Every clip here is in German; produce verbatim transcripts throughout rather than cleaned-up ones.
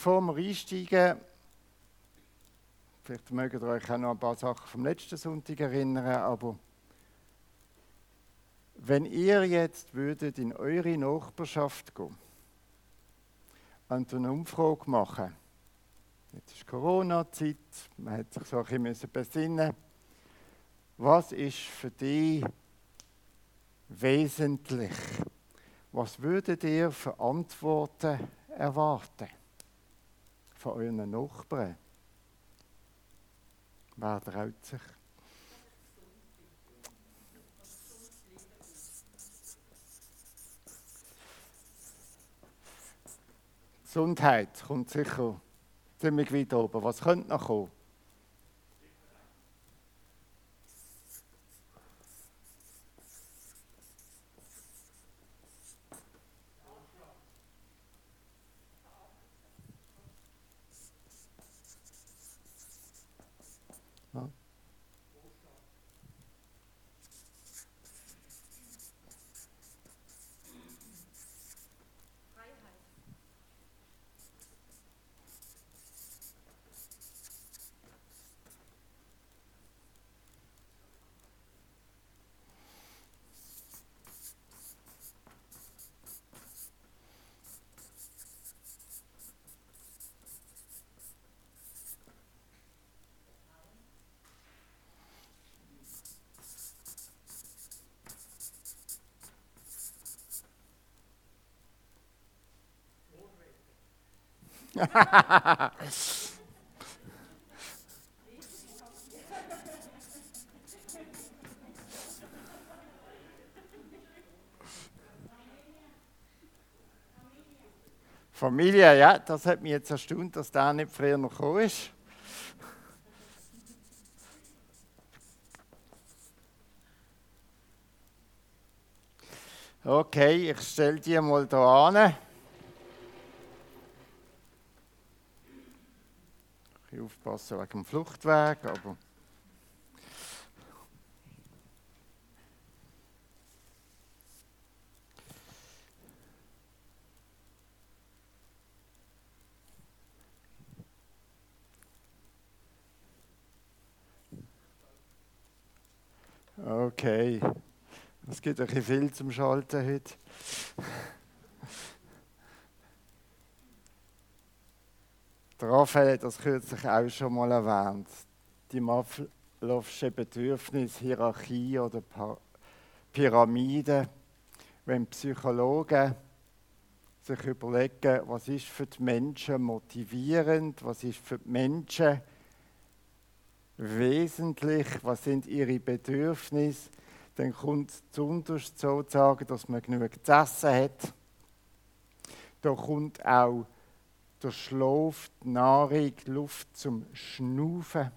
Bevor wir einsteigen, vielleicht mögt ihr euch auch noch ein paar Sachen vom letzten Sonntag erinnern, aber wenn ihr jetzt würdet in eure Nachbarschaft gehen und eine Umfrage machen, jetzt ist Corona-Zeit, man hat sich so ein bisschen besinnen, was ist für dich wesentlich? Was würdet ihr für Antworten erwarten von euren Nachbarn? Wer traut sich? Gesundheit kommt sicher ziemlich weit oben. Was könnte noch kommen? Ja. Familie, ja, das hat mich jetzt erstaunt, dass der nicht früher noch gekommen ist. Okay, ich stelle die mal hier an. Ich muss aufpassen wegen dem Fluchtweg, aber... Okay, es gibt ein bisschen viel zum Schalten heute. Der Raphael hat das kürzlich auch schon mal erwähnt. Die Maslow'sche Bedürfnishierarchie oder Pyramide, wenn Psychologen sich überlegen, was ist für die Menschen motivierend, was ist für die Menschen wesentlich, was sind ihre Bedürfnisse, dann kommt zuunterst sozusagen, dass man genug zu essen hat. Da kommt auch der Schlaf, die Nahrung, die Luft zum Schnaufen.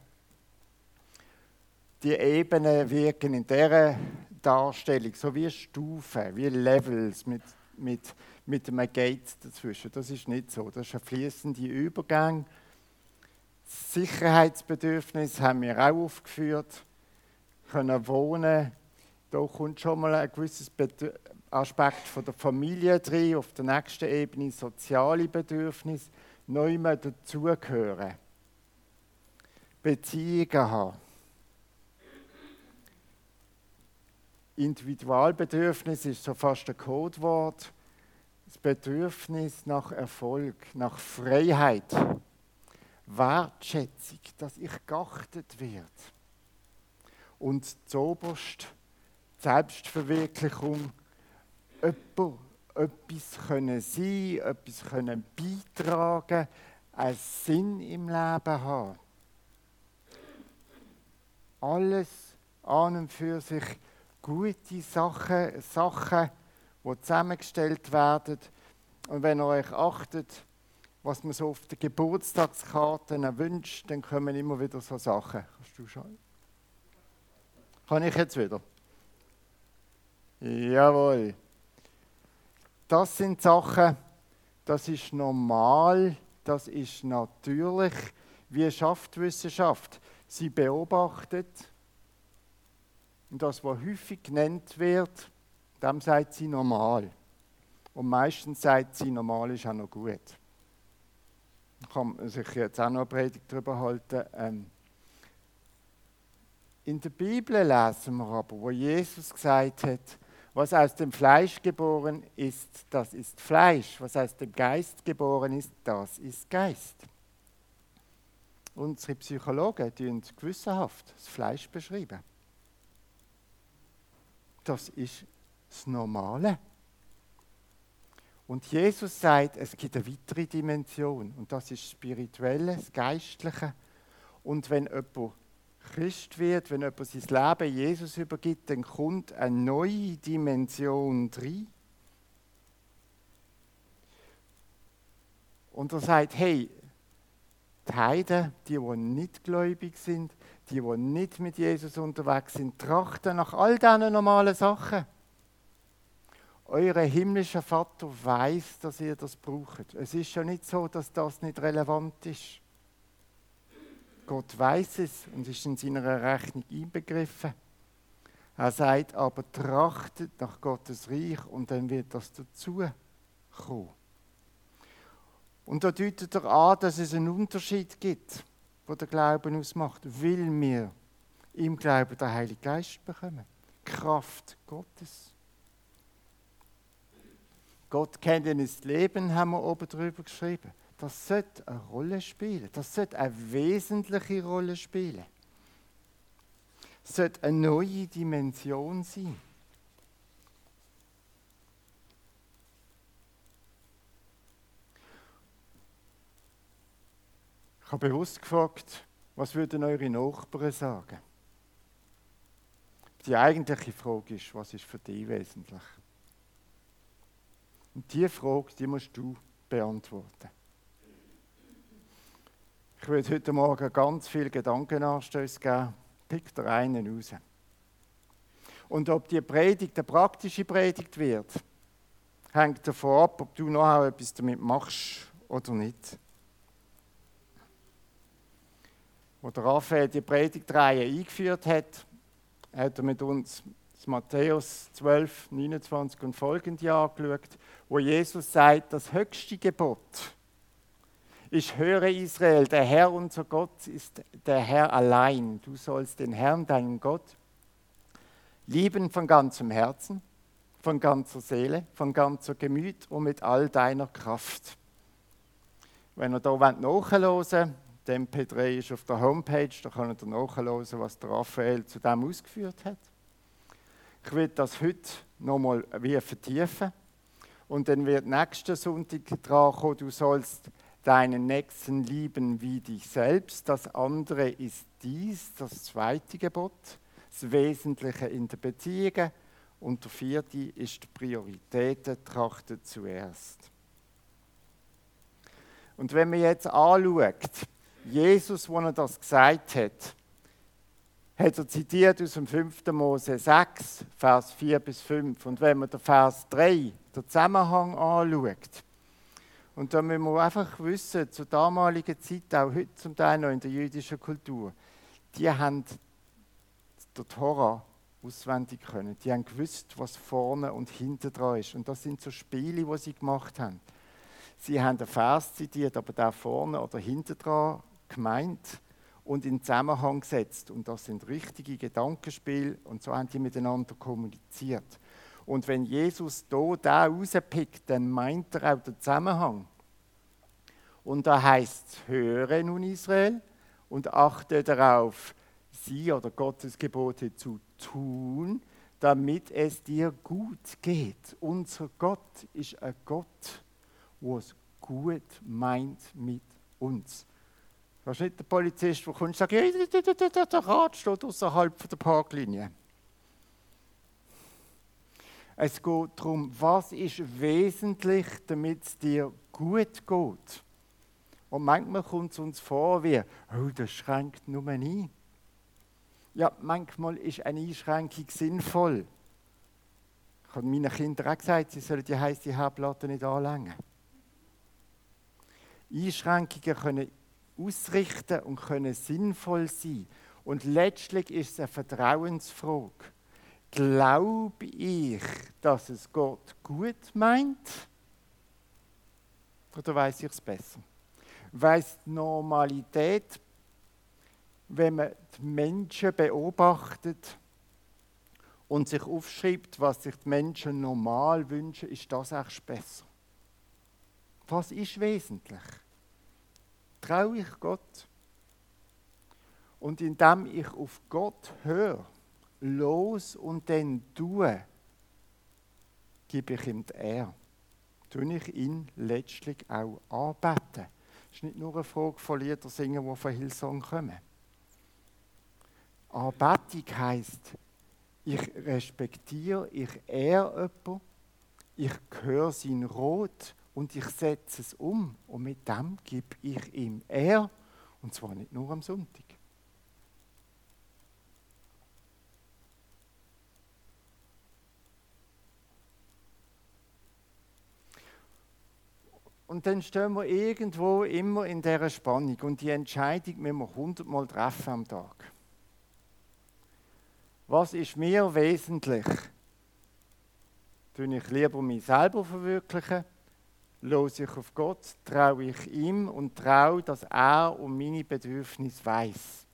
Die Ebenen wirken in dieser Darstellung so wie Stufen, wie Levels mit, mit, mit einem Gate dazwischen. Das ist nicht so, das ist ein fließender Übergang. Das Sicherheitsbedürfnis haben wir auch aufgeführt. Können wohnen. Da kommt schon mal ein gewisses Aspekt von der Familie drin. Auf der nächsten Ebene soziale Bedürfnisse. Neu mehr dazugehören. Beziehungen haben. Individualbedürfnis ist so fast ein Codewort. Das Bedürfnis nach Erfolg, nach Freiheit. Wertschätzung, dass ich geachtet werde. Und zuoberst Selbstverwirklichung, jemand, etwas können sein, etwas können beitragen, einen Sinn im Leben haben. Alles an und für sich gute Sachen, Sachen, die zusammengestellt werden. Und wenn ihr euch achtet, was man so auf den Geburtstagskarten wünscht, dann kommen immer wieder so Sachen. Kannst du schauen? Kann ich jetzt wieder? Jawohl. Das sind Sachen, das ist normal, das ist natürlich. Wie schafft Wissenschaft? Sie beobachtet, und das, was häufig genannt wird, dem sagt sie normal. Und meistens sagt sie, normal ist auch noch gut. kann man sich jetzt auch noch eine Predigt darüber halten. Ähm, in der Bibel lesen wir aber, wo Jesus gesagt hat, was aus dem Fleisch geboren ist, das ist Fleisch. Was aus dem Geist geboren ist, das ist Geist. Unsere Psychologen beschreiben gewissenhaft das Fleisch beschreiben. Das ist das Normale. Und Jesus sagt, es gibt eine weitere Dimension. Und das ist das Spirituelle, das Geistliche. Und wenn jemand Christ wird, wenn jemand sein Leben Jesus übergibt, dann kommt eine neue Dimension rein. Und er sagt, hey, die Heiden, die, die nicht gläubig sind, die, die nicht mit Jesus unterwegs sind, trachten nach all diesen normalen Sachen. Euer himmlischer Vater weiß, dass ihr das braucht. Es ist ja nicht so, dass das nicht relevant ist. Gott weiß es und ist in seiner Rechnung einbegriffen. Er sagt aber, trachtet nach Gottes Reich und dann wird das dazu kommen. Und da deutet er an, dass es einen Unterschied gibt, der der Glauben ausmacht, weil wir im Glauben den Heiligen Geist bekommen. Die Kraft Gottes. Gott kennt ihn ins Leben, haben wir oben drüber geschrieben. Das sollte eine Rolle spielen. Das sollte eine wesentliche Rolle spielen. Es sollte eine neue Dimension sein. Ich habe bewusst gefragt, was würden eure Nachbarn sagen? Die eigentliche Frage ist, was ist für dich wesentlich? Und diese Frage, die musst du beantworten. Ich würde heute Morgen ganz viele Gedankenanstöße geben. Pick dir einen raus. Und ob die Predigt eine praktische Predigt wird, hängt davon ab, ob du noch etwas damit machst oder nicht. Als der Raphael die Predigtreihe eingeführt hat, hat er mit uns das Matthäus zwölf, neunundzwanzig und folgende angeschaut, wo Jesus sagt, das höchste Gebot ist, höre Israel, der Herr unser Gott ist der Herr allein. Du sollst den Herrn, deinen Gott, lieben von ganzem Herzen, von ganzer Seele, von ganzer Gemüt und mit all deiner Kraft. Wenn ihr da nachhören wollt, die M P drei ist auf der Homepage, da könnt ihr nachhören, was der Raphael zu dem ausgeführt hat. Ich will das heute nochmal vertiefen. Und dann wird nächsten Sonntag dran kommen, du sollst deinen Nächsten lieben wie dich selbst. Das andere ist dies, das zweite Gebot, das Wesentliche in den Beziehungen. Und der vierte ist die Prioritäten, trachtet zuerst. Und wenn man jetzt anschaut, Jesus, als er das gesagt hat, hat er zitiert aus dem fünften Mose sechs, Vers vier bis fünf. Und wenn man den Vers drei, den Zusammenhang anschaut, und da müssen wir einfach wissen, zur damaligen Zeit, auch heute zum Teil noch in der jüdischen Kultur, die haben den Torah auswendig können. Die haben gewusst, was vorne und hinten dran ist. Und das sind so Spiele, die sie gemacht haben. Sie haben den Vers zitiert, aber da vorne oder hinten dran gemeint und in Zusammenhang gesetzt. Und das sind richtige Gedankenspiele und so haben die miteinander kommuniziert. Und wenn Jesus hier da rauspickt, dann meint er auch den Zusammenhang. Und da heißt es, höre nun Israel und achte darauf, sie oder Gottes Gebote zu tun, damit es dir gut geht. Unser Gott ist ein Gott, der es gut meint mit uns. Du bist nicht der Polizist, der kommt und sagt, ja, der Rad steht außerhalb der Parklinie. Es geht darum, was ist wesentlich, damit es dir gut geht. Und manchmal kommt es uns vor wie, oh, das schränkt nur ein. Ja, manchmal ist eine Einschränkung sinnvoll. Ich habe meinen Kindern auch gesagt, sie sollen die heisse Herdplatte nicht anlängen. Einschränkungen können ausrichten und können sinnvoll sein. Und letztlich ist es eine Vertrauensfrage. Glaube ich, dass es Gott gut meint? Oder weiß ich es besser? weiss die Normalität, wenn man die Menschen beobachtet und sich aufschreibt, was sich die Menschen normal wünschen, ist das echt besser. Was ist wesentlich? Traue ich Gott? Und indem ich auf Gott höre, los und dann tue, gebe ich ihm die Ehre. Tue ich ihn letztlich auch anbeten. Es ist nicht nur eine Frage von Lieder singen, die von Hillsong kommen. Anbetung heisst, ich respektiere, ich ehre jemanden, ich höre sein Rot und ich setze es um. Und mit dem gebe ich ihm Ehre. Und zwar nicht nur am Sonntag. Und dann stehen wir irgendwo immer in dieser Spannung. Und die Entscheidung müssen wir hundertmal treffen am Tag. Was ist mir wesentlich? Tue ich lieber mich selber verwirklichen? Höre ich auf Gott? Traue ich ihm und traue, dass er um meine Bedürfnisse weiß?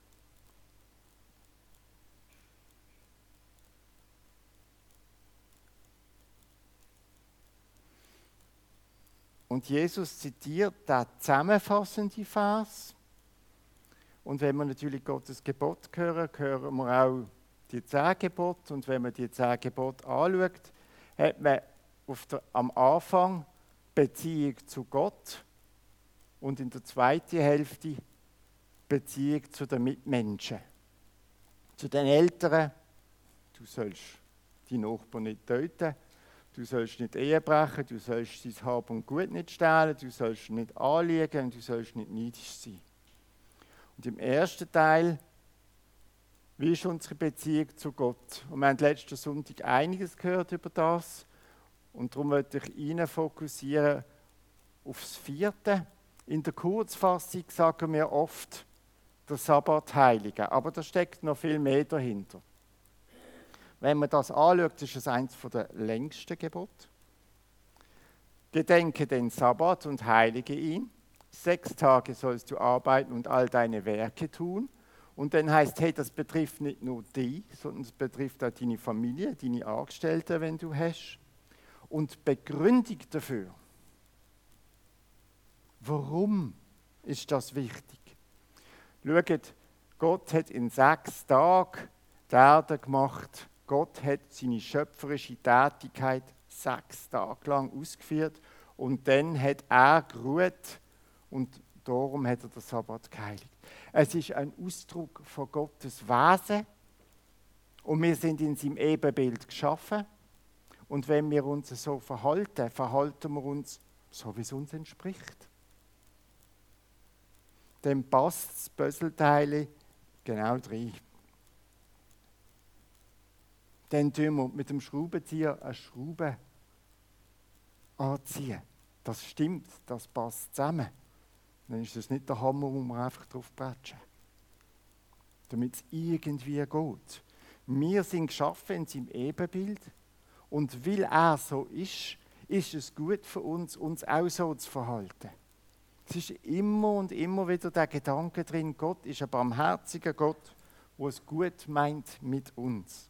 Und Jesus zitiert den zusammenfassenden Vers. Und wenn wir natürlich Gottes Gebot hören, hören wir auch die zehn Gebote. Und wenn man die zehn Gebote anschaut, hat man auf der, am Anfang Beziehung zu Gott und in der zweiten Hälfte Beziehung zu den Mitmenschen. Zu den Eltern, du sollst die Nachbarn nicht töten, du sollst nicht Ehe brechen, du sollst sein Hab und Gut nicht stehlen, du sollst nicht anliegen und du sollst nicht neidisch sein. Und im ersten Teil, wie ist unsere Beziehung zu Gott? Und wir haben letzten Sonntag einiges gehört über das. Und darum möchte ich Ihnen fokussieren auf das Vierte. In der Kurzfassung sagen wir oft, der Sabbat heiligen. Aber da steckt noch viel mehr dahinter. Wenn man das anschaut, ist es eines der längsten Gebote. Gedenke den Sabbat und heilige ihn. Sechs Tage sollst du arbeiten und all deine Werke tun. Und dann heißt, hey, das betrifft nicht nur dich, sondern es betrifft auch deine Familie, deine Angestellten, wenn du hast. Und Begründung dafür. Warum ist das wichtig? Schaut, Gott hat in sechs Tagen die Erde gemacht. Gott hat seine schöpferische Tätigkeit sechs Tage lang ausgeführt. Und dann hat er geruht und darum hat er den Sabbat geheiligt. Es ist ein Ausdruck von Gottes Wesen und wir sind in seinem Ebenbild geschaffen. Und wenn wir uns so verhalten, verhalten wir uns so, wie es uns entspricht. Dann passt das Puzzleteil genau rein. Dann tun wir mit dem Schraubenzieher eine Schraube anziehen. Das stimmt, das passt zusammen. Dann ist das nicht der Hammer, wo wir einfach drauf bretschen. Damit es irgendwie geht. Wir sind geschaffen in seinem Ebenbild. Und weil er so ist, ist es gut für uns, uns auch so zu verhalten. Es ist immer und immer wieder der Gedanke drin, Gott ist ein barmherziger Gott, der es gut meint mit uns.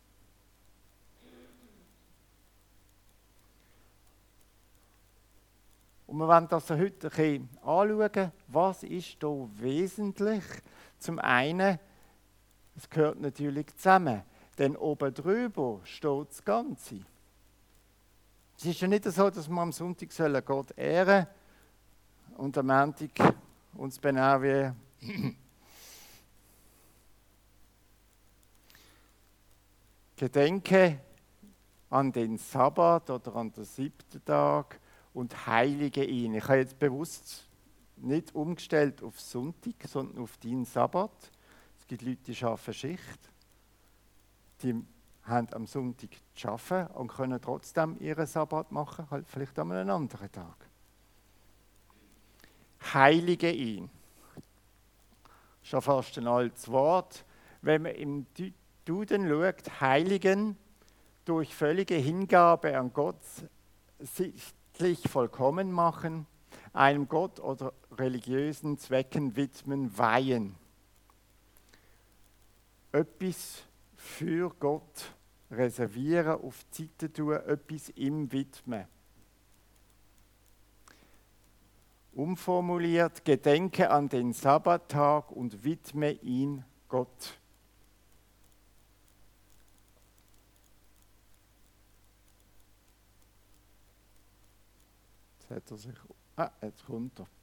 Und wir wollen das heute ein bisschen anschauen, was ist hier wesentlich. Zum einen, es gehört natürlich zusammen, denn oben drüber steht das Ganze. Es ist ja nicht so, dass wir am Sonntag Gott ehren sollen und am Montag uns benehmen wie Gedenke an den Sabbat oder an den siebten Tag und heilige ihn. Ich habe jetzt bewusst nicht umgestellt auf Sonntag, sondern auf deinen Sabbat. Es gibt Leute, die arbeiten Schicht. Die haben am Sonntag zu arbeiten und können trotzdem ihren Sabbat machen, halt vielleicht an einem anderen Tag. Heilige ihn. Schon fast ein altes Wort. Wenn man im Duden schaut, heiligen, durch völlige Hingabe an Gott sichtlich vollkommen machen, einem Gott oder religiösen Zwecken widmen, weihen. Etwas für Gott reservieren, auf die Seite tun, etwas ihm widmen. Umformuliert, gedenke an den Sabbattag und widme ihn Gott. Jetzt hat er sich... Ah, jetzt kommt er.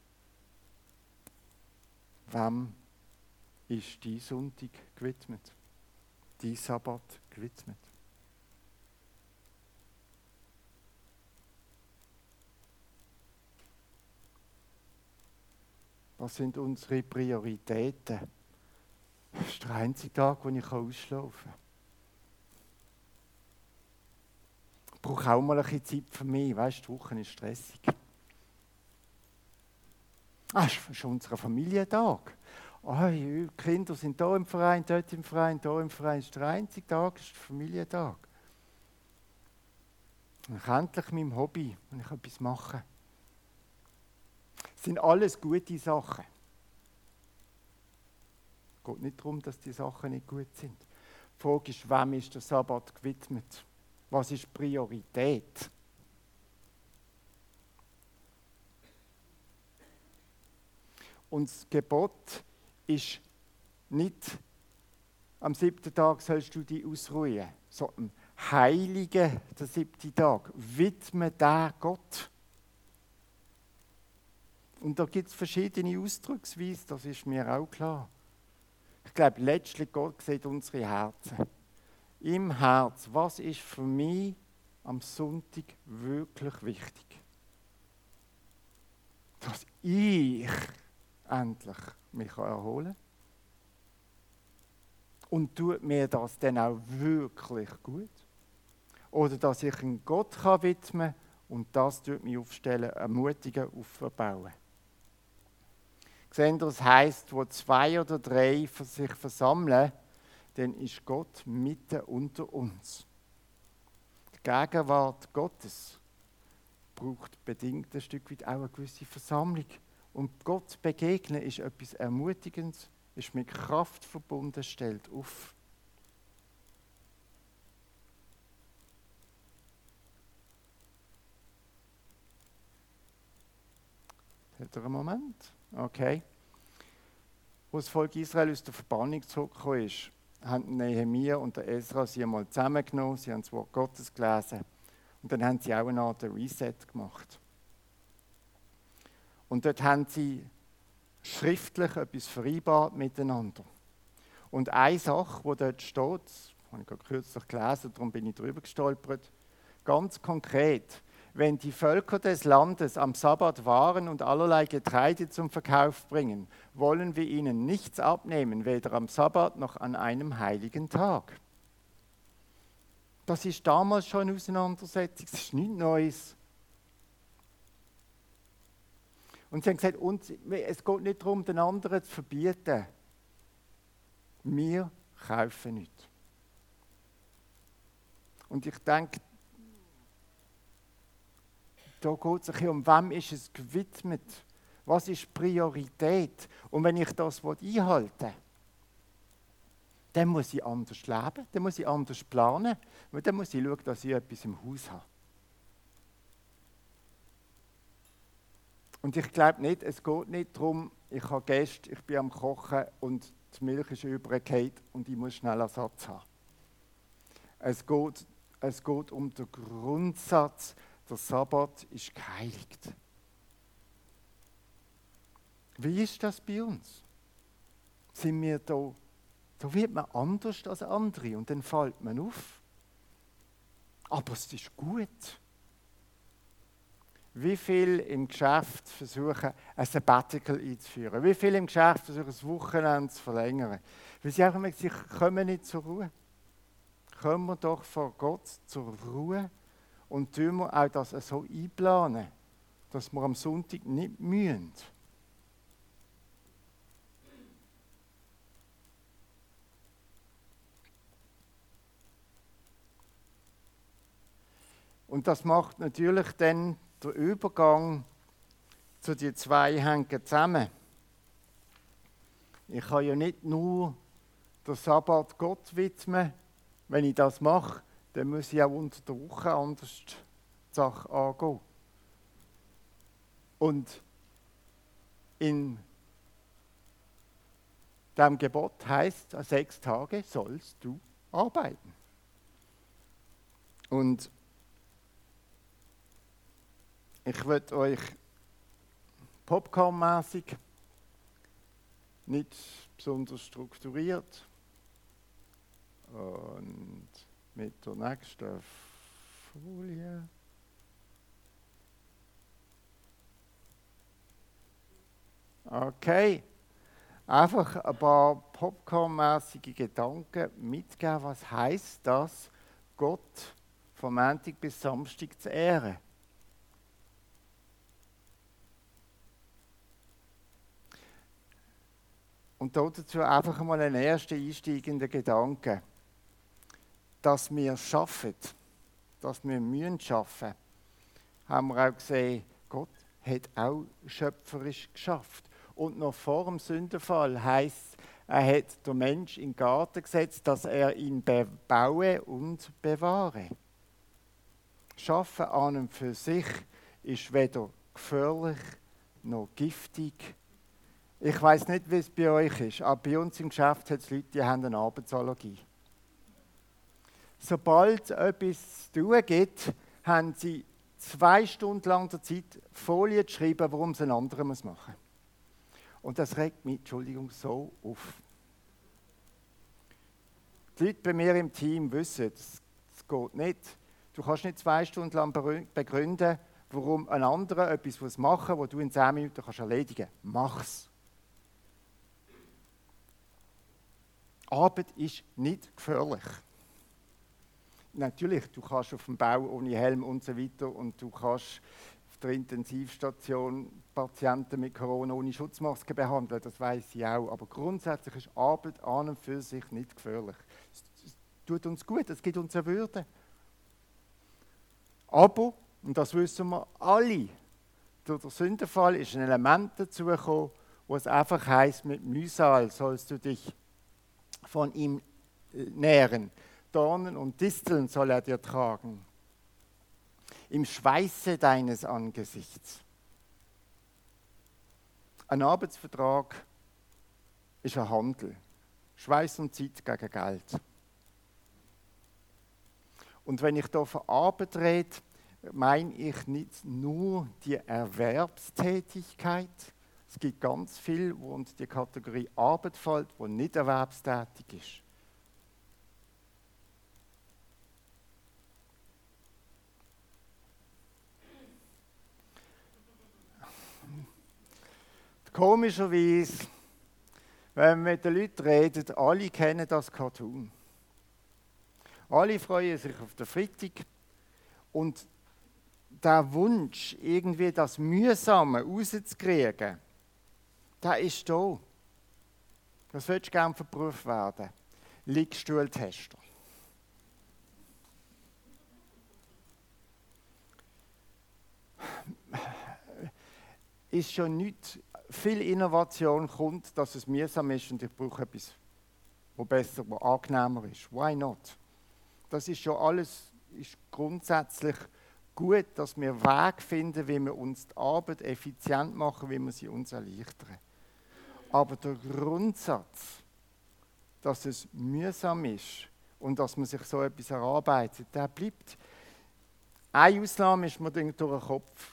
Wem ist dein Sonntag gewidmet? Dein Sabbat gewidmet? Was sind unsere Prioritäten? Das ist der einzige Tag, wo ich ausschlafen kann. Ich brauche auch mal ein bisschen Zeit für mich. Weißt du, die Woche ist stressig. Ah, es ist unser Familientag. Oh, die Kinder sind hier im Verein, dort im Verein, hier im Verein. Das ist der einzige Tag, das ist der Familientag. Und ich endlich meinem Hobby, wenn ich etwas mache. Das sind alles gute Sachen. Es geht nicht darum, dass die Sachen nicht gut sind. Die Frage ist, wem ist der Sabbat gewidmet? Was ist Priorität? Und das Gebot ist nicht, am siebten Tag sollst du dich ausruhen, sondern heilige den siebten Tag. Widme den Gott. Und da gibt es verschiedene Ausdrucksweisen, das ist mir auch klar. Ich glaube, letztlich Gott sieht unsere Herzen. Im Herz, was ist für mich am Sonntag wirklich wichtig? Dass ich endlich mich erholen kann. Und tut mir das dann auch wirklich gut? Oder dass ich einen Gott kann widmen kann und das tut mich aufstellen, ermutigen, aufbauen. Seht ihr, das heisst, wo zwei oder drei sich versammeln, dann ist Gott mitten unter uns. Die Gegenwart Gottes braucht bedingt ein Stück weit auch eine gewisse Versammlung. Und Gott begegnen ist etwas Ermutigendes, ist mit Kraft verbunden, stellt auf. Hat er einen Moment? Okay. Als das Volk Israel aus der Verbannung zurückgekommen ist, haben Nehemia und der Esra sie einmal zusammengenommen, sie haben das Wort Gottes gelesen und dann haben sie auch eine Art Reset gemacht. Und dort haben sie schriftlich etwas vereinbart miteinander. Und eine Sache, die dort steht, das habe ich gerade kürzlich gelesen, darum bin ich drüber gestolpert, ganz konkret: Wenn die Völker des Landes am Sabbat waren und allerlei Getreide zum Verkauf bringen, wollen wir ihnen nichts abnehmen, weder am Sabbat noch an einem heiligen Tag. Das ist damals schon eine Auseinandersetzung, das ist nichts Neues. Und sie haben gesagt, uns, es geht nicht darum, den anderen zu verbieten. Wir kaufen nichts. Und ich denke, da geht es ein bisschen um, wem ist es gewidmet? Was ist Priorität? Und wenn ich das einhalten will, dann muss ich anders leben, dann muss ich anders planen, und dann muss ich schauen, dass ich etwas im Haus habe. Und ich glaube nicht, es geht nicht darum, ich habe Gäste, ich bin am Kochen und die Milch ist übergefallen und ich muss schnell Ersatz haben. Es geht, es geht um den Grundsatz, der Sabbat ist geheiligt. Wie ist das bei uns? Sind wir da, da wird man anders als andere und dann fällt man auf. Aber es ist gut. Wie viele im Geschäft versuchen, ein Sabbatical einzuführen? Wie viele im Geschäft versuchen, das Wochenende zu verlängern? Weil sie einfach sagen, sie kommen nicht zur Ruhe. Kommen wir doch vor Gott zur Ruhe und tun wir auch das so einplanen, dass wir am Sonntag nicht mühen. Und das macht natürlich dann der Übergang zu die zwei hängen zusammen. Ich kann ja nicht nur den Sabbat Gott widmen. Wenn ich das mache, dann muss ich auch unter der Woche anders die Sache angehen. Und in diesem Gebot heißt, an sechs Tage sollst du arbeiten. Und ich würde euch popcornmäßig, nicht besonders strukturiert und mit der nächsten Folie. Okay, einfach ein paar popcornmäßige Gedanken mitgeben, was heisst das, Gott von Montag bis Samstag zu ehren. Und dazu einfach mal einen ersten einsteigenden Gedanke. Dass wir schaffen, dass wir mühen schaffen, haben wir auch gesehen, Gott hat auch schöpferisch geschafft. Und noch vor dem Sündenfall heisst, er hat den Mensch in den Garten gesetzt, dass er ihn bebaue und bewahre. Schaffen an und für sich ist weder gefährlich noch giftig. Ich weiss nicht, wie es bei euch ist, aber bei uns im Geschäft hat es Leute, die haben eine Arbeitsallergie. Sobald es etwas zu tun gibt, haben sie zwei Stunden lang der Zeit, Folien zu schreiben, warum es ein anderer machen muss. Und das regt mich, Entschuldigung, so auf. Die Leute bei mir im Team wissen, es geht nicht. Du kannst nicht zwei Stunden lang begründen, warum ein anderer etwas machen muss, das du in zehn Minuten kannst erledigen kannst. Mach's. Arbeit ist nicht gefährlich. Natürlich, du kannst auf dem Bau ohne Helm und so weiter und du kannst auf der Intensivstation Patienten mit Corona ohne Schutzmaske behandeln, das weiss ich auch. Aber grundsätzlich ist Arbeit an und für sich nicht gefährlich. Es tut uns gut, es gibt uns eine Würde. Aber, und das wissen wir alle, durch den Sündenfall ist ein Element dazugekommen, wo es einfach heisst, mit Mühsal sollst du dich von ihm nähren. Dornen und Disteln soll er dir tragen. Im Schweiße deines Angesichts. Ein Arbeitsvertrag ist ein Handel. Schweiß und Zeit gegen Geld. Und wenn ich hier von Arbeit rede, meine ich nicht nur die Erwerbstätigkeit. Es gibt ganz viel, wo unter die Kategorie Arbeit fällt, wo nicht erwerbstätig ist. Komischerweise, wenn wir mit den Leuten reden, alle kennen das Cartoon. Alle freuen sich auf den Freitag und der Wunsch, irgendwie das Mühsame rauszukriegen, der ist da. Das würdest du gerne verprüft werden. Liegestuhltester. Ist schon nicht viel Innovation kommt, dass es mühsam ist und ich brauche etwas, was besser, was angenehmer ist. Why not? Das ist schon alles ist grundsätzlich gut, dass wir Wege finden, wie wir uns die Arbeit effizient machen, wie wir sie uns erleichtern. Aber der Grundsatz, dass es mühsam ist und dass man sich so etwas erarbeitet, der bleibt. Eine Ausnahme ist mir durch den Kopf.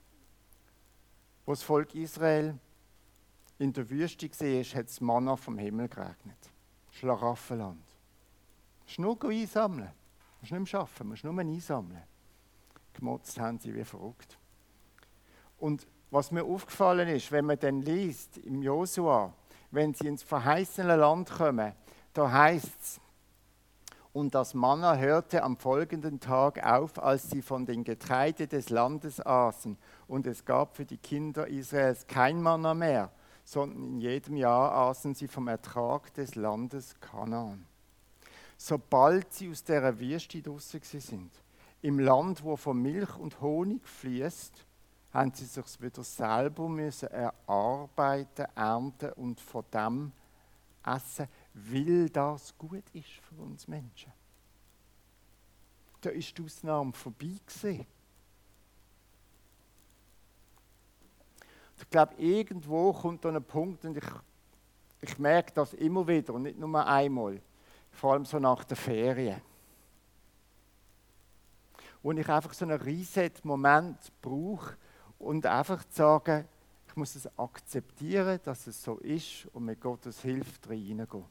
Wo das Volk Israel in der Wüste war, hat es Manna vom Himmel geregnet. Schlaraffenland. Du musst nur einsammeln. Du musst nicht mehr arbeiten, du musst nur einsammeln. Gemotzt haben sie wie verrückt. Und was mir aufgefallen ist, wenn man dann liest, im Josua, wenn sie ins verheißene Land kommen, da heißt es, und das Manna hörte am folgenden Tag auf, als sie von den Getreide des Landes aßen. Und es gab für die Kinder Israels kein Manna mehr, sondern in jedem Jahr aßen sie vom Ertrag des Landes Kanaan. Sobald sie aus dieser Wüste draussen sind, im Land, wo von Milch und Honig fließt, haben sie sich wieder selber müssen erarbeiten, ernten und von dem essen, weil das gut ist für uns Menschen. Da ist die Ausnahme vorbei gewesen. Ich glaube, irgendwo kommt da ein Punkt, und ich, ich merke das immer wieder, und nicht nur einmal, vor allem so nach der Ferien, wo ich einfach so einen Reset-Moment brauche und einfach zu sagen, ich muss es akzeptieren, dass es so ist und mit Gottes Hilfe reingehen.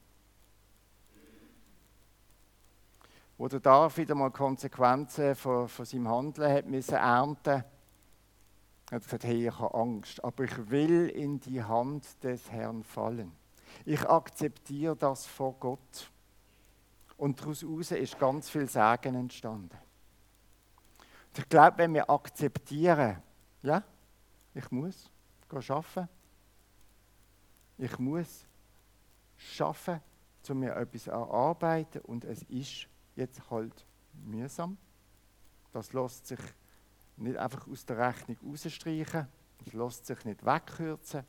Wo der David wieder mal Konsequenzen von, von seinem Handeln hat müssen ernten. Er hat gesagt, hey, ich habe Angst, aber ich will in die Hand des Herrn fallen. Ich akzeptiere das vor Gott. Und daraus ist ganz viel Segen entstanden. Und ich glaube, wenn wir akzeptieren, ja, ich muss arbeiten, ich muss arbeiten, um mir etwas zu erarbeiten, und es ist jetzt halt mühsam. Das lässt sich nicht einfach aus der Rechnung rausstreichen, es lässt sich nicht wegkürzen.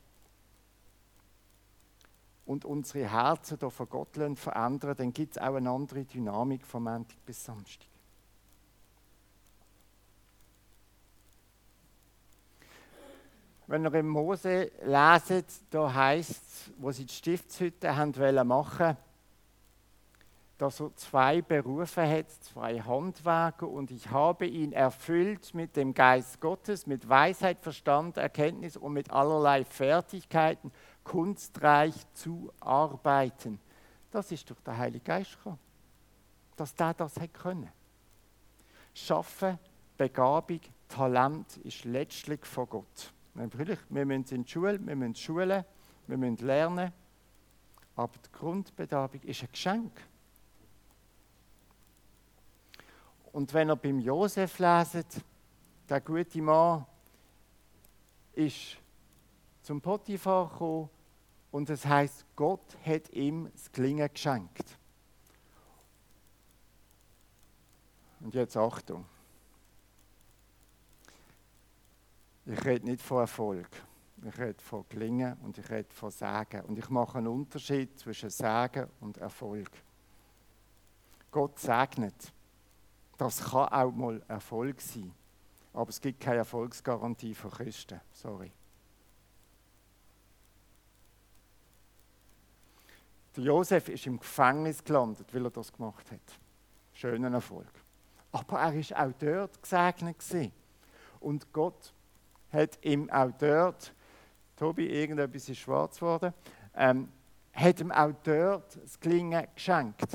Und unsere Herzen hier von Gott verändern, dann gibt es auch eine andere Dynamik von Montag bis Samstag. Wenn ihr im Mose leset, da heisst es, wo sie die Stiftshütte haben wollen machen, dass er zwei berufen hat, zwei Handwerker, und ich habe ihn erfüllt mit dem Geist Gottes, mit Weisheit, Verstand, Erkenntnis und mit allerlei Fertigkeiten, kunstreich zu arbeiten. Das ist durch den Heiligen Geist gekommen, dass der das hätte können. Schaffen, Begabung, Talent ist letztlich von Gott. Natürlich, wir müssen in die Schule, wir müssen schulen, wir müssen lernen, aber die Grundbegabung ist ein Geschenk. Und wenn ihr beim Josef leset, der gute Mann ist zum Potiphar gekommen, und es heisst, Gott hat ihm das Gelingen geschenkt. Und jetzt Achtung. Ich rede nicht von Erfolg. Ich rede von Gelingen und ich rede von Segen. Und ich mache einen Unterschied zwischen Segen und Erfolg. Gott segnet. Das kann auch mal Erfolg sein. Aber es gibt keine Erfolgsgarantie für Christen. Sorry. Der Josef ist im Gefängnis gelandet, weil er das gemacht hat. Schöner Erfolg. Aber er war auch dort gesegnet gewesen. Und Gott hat ihm auch dort, Tobi, irgendetwas ist schwarz geworden, ähm, hat ihm auch dort das Gelingen geschenkt.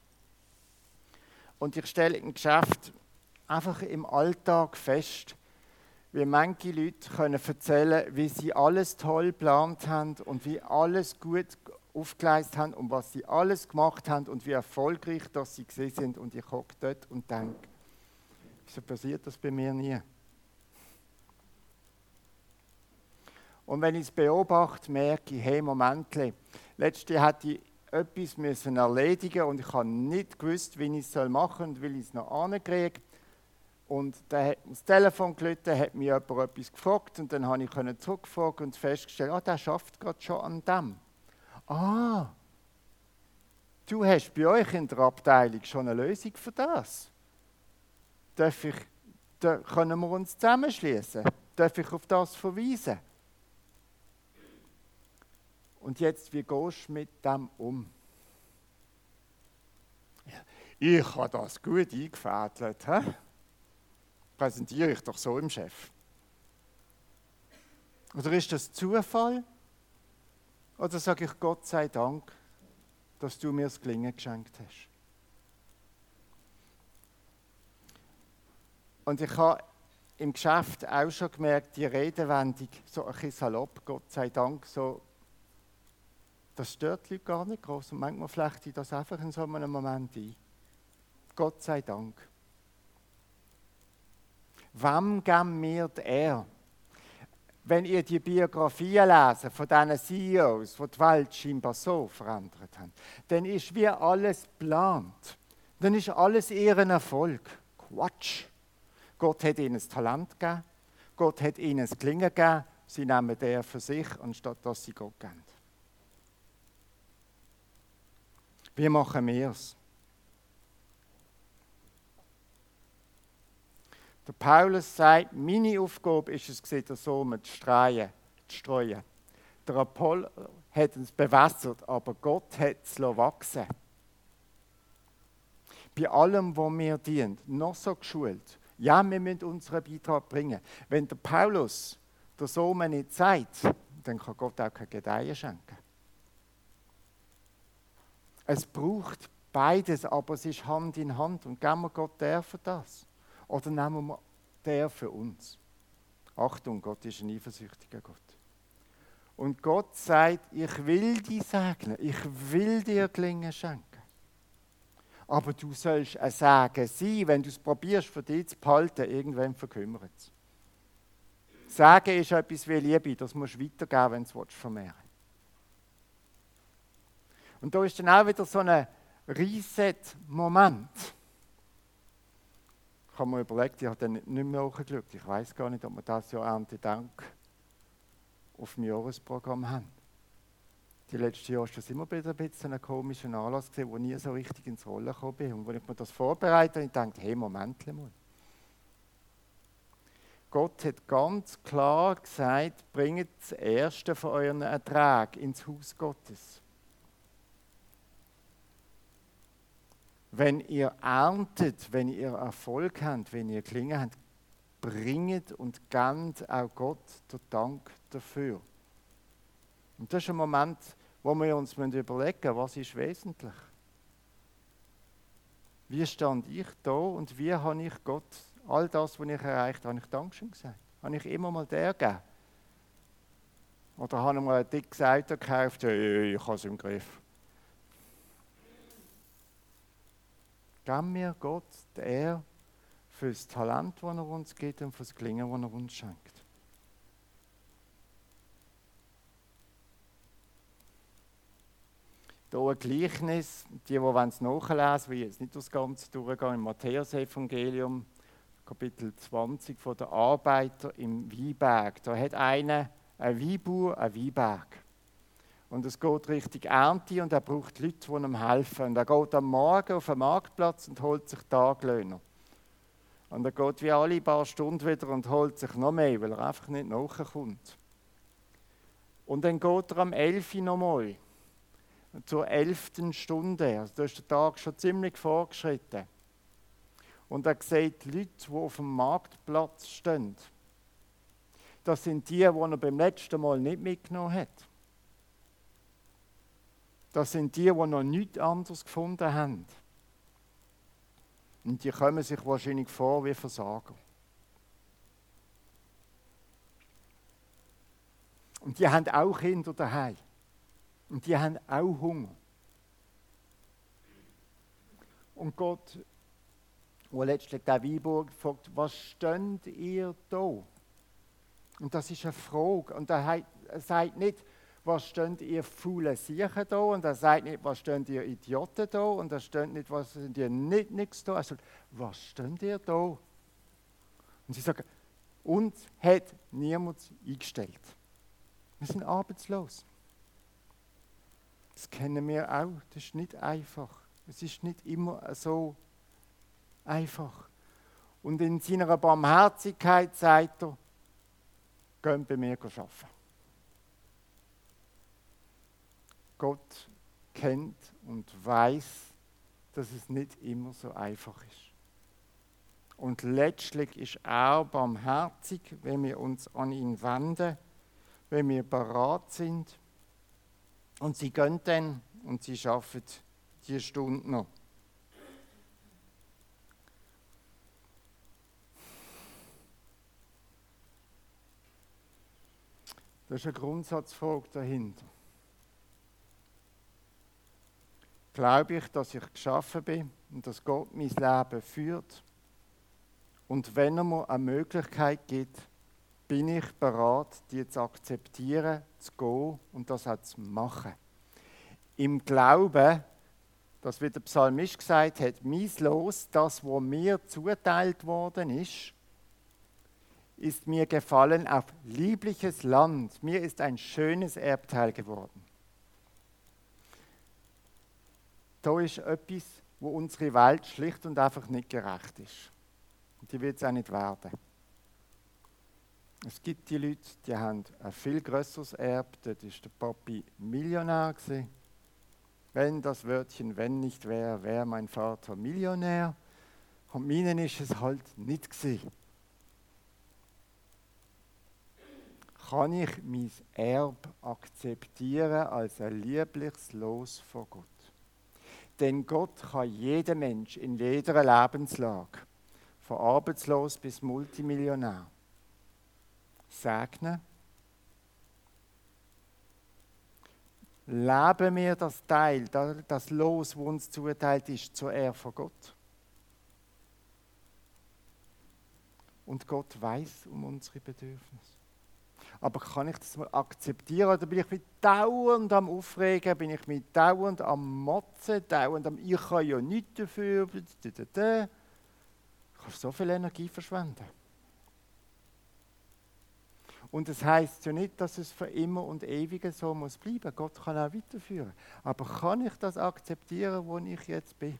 Und ich stelle im Geschäft einfach im Alltag fest, wie manche Leute können erzählen, wie sie alles toll geplant haben und wie alles gut aufgeleistet haben und was sie alles gemacht haben und wie erfolgreich das sie gewesen sind. Und ich hocke dort und denke, wieso passiert das bei mir nie? Und wenn ich es beobachte, merke ich, hey, Momentchen, letztes Jahr hätte ich etwas müssen erledigen und ich habe nicht gewusst, wie ich es machen soll und wie ich es noch hinkriege. Und dann hat mir das Telefon geläutet, hat mich jemand etwas gefragt und dann habe ich zurückgefragt und festgestellt, ah, der arbeitet gerade schon an dem. Ah, du hast bei euch in der Abteilung schon eine Lösung für das. Darf ich, da können wir uns zusammenschließen? Darf ich auf das verweisen? Und jetzt, wie gehst du mit dem um? Ich habe das gut eingefädelt. He? Präsentiere ich doch so im Chef. Oder ist das Zufall? Oder sage ich Gott sei Dank, dass du mir das Gelingen geschenkt hast? Und ich habe im Geschäft auch schon gemerkt, die Redewendung, so ein bisschen salopp, Gott sei Dank, so, das stört die Leute gar nicht groß. Und manchmal flechte ich das einfach in so einem Moment ein. Gott sei Dank. Wem geben wir die Ehre? Wenn ihr die Biografien lesen von diesen C E Os, die die Welt scheinbar so verändert haben, dann ist wie alles geplant. Dann ist alles ihren Erfolg. Quatsch. Gott hat ihnen ein Talent gegeben. Gott hat ihnen das Gelingen gegeben, sie nehmen den für sich, anstatt dass sie Gott geben. Wie machen wir es? Der Paulus sagt, meine Aufgabe ist es, den Samen zu streuen, zu streuen. Der Apollo hat es bewässert, aber Gott hat es wachsen lassen. Bei allem, was wir dienen, noch so geschult. Ja, wir müssen unseren Beitrag bringen. Wenn der Paulus der Samen nicht sagt, dann kann Gott auch kein Gedeihen schenken. Es braucht beides, aber es ist Hand in Hand. Und geben wir Gott der für das? Oder nehmen wir der für uns? Achtung, Gott ist ein eifersüchtiger Gott. Und Gott sagt, ich will dich segnen, ich will dir Gelingen schenken. Aber du sollst ein Segen sein, wenn du es probierst, für dich zu behalten, irgendwann verkümmert es. Segen ist etwas wie Liebe, das musst du weitergeben, wenn du es vermehren willst. Und da ist dann auch wieder so ein Reset-Moment. Ich habe mir überlegt, ich habe dann nicht mehr hochgeschaut. Ich weiß gar nicht, ob wir das Jahr Erntedank auf dem Jahresprogramm haben. Die letzten Jahre war das immer wieder ein bisschen ein komischer Anlass, wo ich nie so richtig ins Rollen gekommen bin. Und als ich mir das vorbereitet habe, dachte ich, hey, Moment mal. Gott hat ganz klar gesagt, bringt das Erste von euren Erträgen ins Haus Gottes. Wenn ihr erntet, wenn ihr Erfolg habt, wenn ihr Gelingen habt, bringt und gebt auch Gott den Dank dafür. Und das ist ein Moment, wo wir uns überlegen müssen, was ist wesentlich. Wie stand ich da und wie habe ich Gott, all das, was ich erreicht habe, habe ich Dankeschön gesagt? Habe ich immer mal der gegeben? Oder habe ich mal ein dickes Auto gekauft, ja, ich habe es im Griff. Geben wir Gott die Ehre für das Talent, das er uns gibt und für das Gelingen, das er uns schenkt. Hier ein Gleichnis, die, die es nachlesen wollen, will jetzt nicht das Ganze durchgehen, im Matthäus-Evangelium, Kapitel zwanzig, von den Arbeiter im Weinberg. Da hat einer, ein Weinbauer, einen Weinberg. Und es geht Richtung Ernte und er braucht Leute, die ihm helfen. Und er geht am Morgen auf den Marktplatz und holt sich Taglöhner. Und er geht wie alle paar Stunden wieder und holt sich noch mehr, weil er einfach nicht nachkommt. Und dann geht er am elf Uhr nochmal. Zur elften Stunde, also da ist der Tag schon ziemlich vorgeschritten. Und er sieht die Leute, die auf dem Marktplatz stehen. Das sind die, die er beim letzten Mal nicht mitgenommen hat. Das sind die, die noch nichts anderes gefunden haben. Und die kommen sich wahrscheinlich vor wie Versager. Und die haben auch Kinder daheim. Und die haben auch Hunger. Und Gott, wo letztlich der Weinbauer fragt, was steht ihr da? Und das ist eine Frage. Und er sagt nicht, was steht ihr faule Siechen da? Und er sagt nicht, was steht ihr Idioten da? Und er steht nicht, was sind ihr nicht nichts da? Also, was steht ihr da? Und sie sagen, uns hat niemand eingestellt. Wir sind arbeitslos. Das kennen wir auch. Das ist nicht einfach. Es ist nicht immer so einfach. Und in seiner Barmherzigkeit sagt er, geht bei mir arbeiten. Gott kennt und weiß, dass es nicht immer so einfach ist. Und letztlich ist er barmherzig, wenn wir uns an ihn wenden, wenn wir bereit sind. Und sie gehen dann und sie arbeiten diese Stunde noch. Da ist eine Grundsatzfrage dahinter. Glaube ich, dass ich geschaffen bin und dass Gott mein Leben führt? Und wenn er mir eine Möglichkeit gibt, bin ich bereit, die zu akzeptieren, zu gehen und das auch zu machen. Im Glauben, dass wie der Psalmist gesagt hat, mein Los, das, was mir zuteilt worden ist, ist mir gefallen auf liebliches Land. Mir ist ein schönes Erbteil geworden. Da ist etwas, wo unsere Welt schlicht und einfach nicht gerecht ist. Und die wird es auch nicht werden. Es gibt die Leute, die haben ein viel grösseres Erbe. Dort war der Papi Millionär gewesen. Wenn das Wörtchen wenn nicht wäre, wäre mein Vater Millionär. Und meinen ist es halt nicht gewesen. Kann ich mein Erbe akzeptieren als ein liebliches Los von Gott? Denn Gott kann jeden Mensch in jeder Lebenslage, von arbeitslos bis Multimillionär, segnen. Leben wir das Teil, das Los, das uns zuteilt ist, zur Ehre von Gott. Und Gott weiß um unsere Bedürfnisse. Aber kann ich das mal akzeptieren oder bin ich mit dauernd am Aufregen, bin ich mit dauernd am Motzen, dauernd am «Ich kann ja nichts dafür», du kannst so viel Energie verschwenden. Und das heisst ja nicht, dass es für immer und ewig so muss bleiben. Gott kann auch weiterführen. Aber kann ich das akzeptieren, wo ich jetzt bin?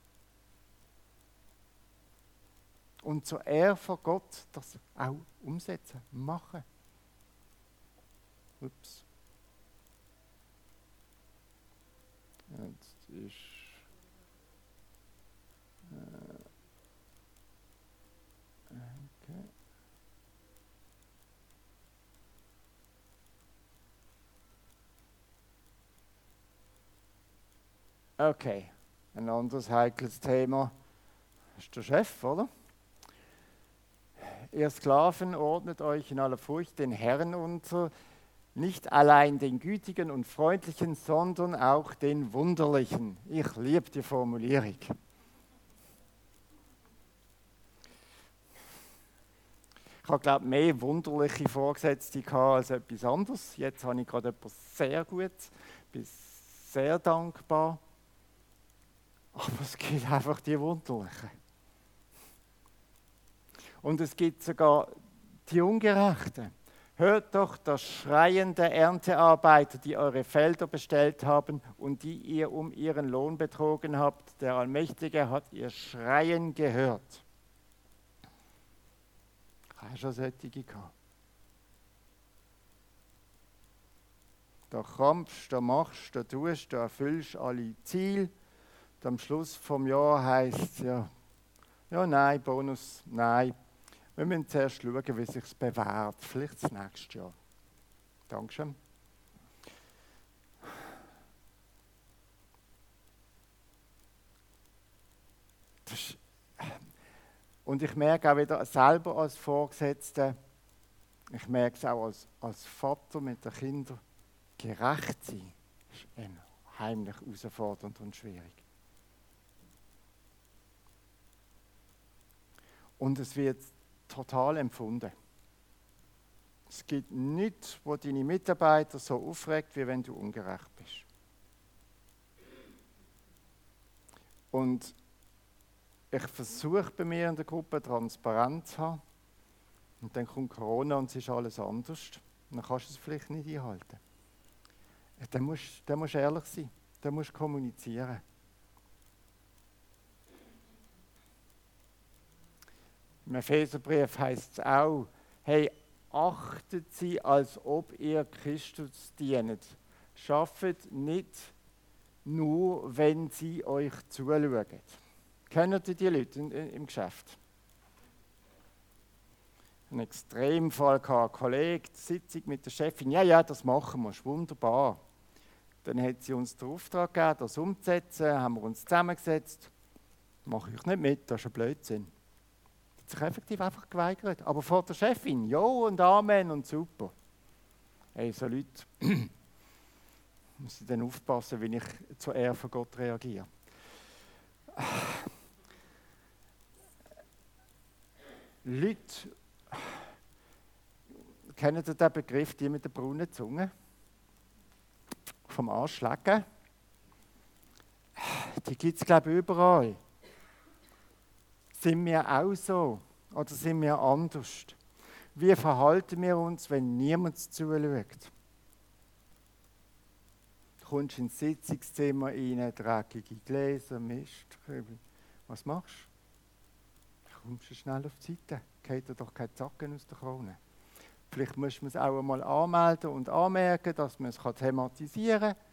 Und zur Ehre von Gott das auch umsetzen, machen. Ups. Jetzt ist. Äh, okay. Okay, ein anderes heikles Thema ist der Chef, oder? Ihr Sklaven, ordnet euch in aller Furcht den Herrn unter, nicht allein den Gütigen und Freundlichen, sondern auch den Wunderlichen. Ich liebe die Formulierung. Ich habe, glaube ich, mehr wunderliche Vorgesetzte als etwas anderes. Jetzt habe ich gerade etwas sehr Gutes, bin sehr dankbar. Aber es gibt einfach die Wunderlichen. Und es gibt sogar die Ungerechten. Hört doch das Schreien der Erntearbeiter, die eure Felder bestellt haben und die ihr um ihren Lohn betrogen habt. Der Allmächtige hat ihr Schreien gehört. Ich habe schon solche gehabt. Da krampfst, da machst, da tust, da erfüllst alle Ziele. Und am Schluss vom Jahr heisst es ja, ja nein, Bonus, nein. Wir müssen zuerst schauen, wie es sich bewährt. Vielleicht das nächste Jahr. Dankeschön. Das, und ich merke auch wieder selber als Vorgesetzter, ich merke es auch als, als Vater mit den Kindern, gerecht sein ist heimlich herausfordernd und schwierig. Und es wird total empfunden. Es gibt nichts, wo deine Mitarbeiter so aufregt, wie wenn du ungerecht bist. Und ich versuche bei mir in der Gruppe transparent zu haben. Und dann kommt Corona und es ist alles anders. Und dann kannst du es vielleicht nicht einhalten. Dann musst, dann musst du ehrlich sein. Dann musst du kommunizieren. Im Epheserbrief heißt es auch, hey, achtet sie, als ob ihr Christus dienet. Schafft nicht nur, wenn sie euch zuschauen. Kennt ihr die Leute in, in, im Geschäft? Ein Extremfall gehabt, ein Kollege, Sitzung mit der Chefin, ja, ja, das machen wir, ist wunderbar. Dann hat sie uns den Auftrag gegeben, das umzusetzen, haben wir uns zusammengesetzt. Mache ich nicht mit, das ist ein Blödsinn. Hat sich effektiv einfach geweigert. Aber vor der Chefin, jo und Amen und super. Hey, so Leute, muss ich dann aufpassen, wie ich zur Ehre von Gott reagiere. Leute, kennt ihr den Begriff, die mit der braunen Zunge? Vom Arsch lecken? Die gibt es, glaube ich, überall. Sind wir auch so? Oder sind wir anders? Wie verhalten wir uns, wenn niemand zuschaut? Du kommst ins Sitzungszimmer rein, dreckige Gläser, Mist. Was machst du? Du kommst schnell auf die Seite, geht dir doch keine Zacken aus der Krone. Vielleicht muss man es auch einmal anmelden und anmerken, dass man es thematisieren kann.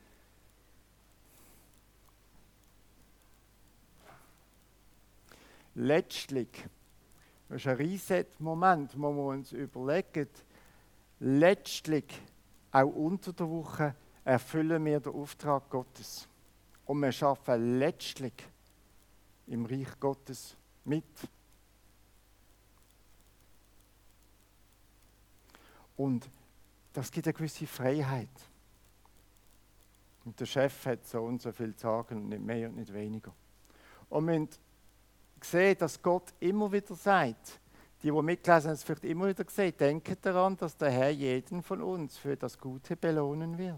Letztlich, das ist ein Reset-Moment, wo wir uns überlegen, letztlich, auch unter der Woche, erfüllen wir den Auftrag Gottes. Und wir arbeiten letztlich im Reich Gottes mit. Und das gibt eine gewisse Freiheit. Und der Chef hat so und so viel zu sagen und nicht mehr und nicht weniger. Und wir sehen, dass Gott immer wieder sagt, die, die mitgelesen haben, es vielleicht immer wieder gesehen, denken daran, dass der Herr jeden von uns für das Gute belohnen wird.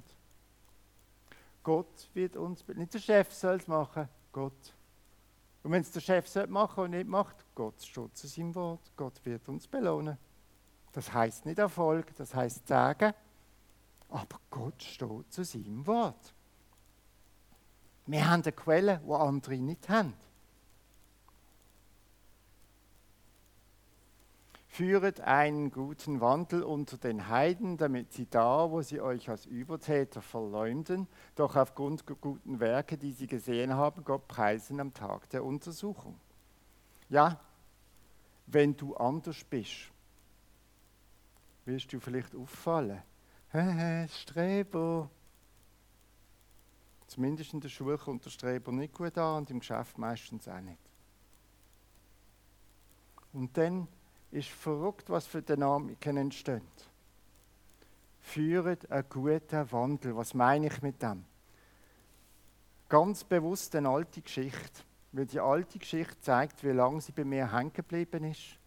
Gott wird uns, nicht der Chef soll es machen, Gott. Und wenn es der Chef soll machen und nicht macht, Gott steht zu seinem Wort, Gott wird uns belohnen. Das heisst nicht Erfolg, das heisst sagen, aber Gott steht zu seinem Wort. Wir haben eine Quelle, die andere nicht haben. Führet einen guten Wandel unter den Heiden, damit sie da, wo sie euch als Übertäter verleumden, doch aufgrund der guten Werke, die sie gesehen haben, Gott preisen am Tag der Untersuchung. Ja, wenn du anders bist, wirst du vielleicht auffallen. Hehe, Streber. Zumindest in der Schule kommt der Streber nicht gut an und im Geschäft meistens auch nicht. Und dann ist verrückt, was für Dynamiken entstehen. Führet einen guten Wandel. Was meine ich mit dem? Ganz bewusst eine alte Geschichte. Weil die alte Geschichte zeigt, wie lange sie bei mir hängen geblieben ist.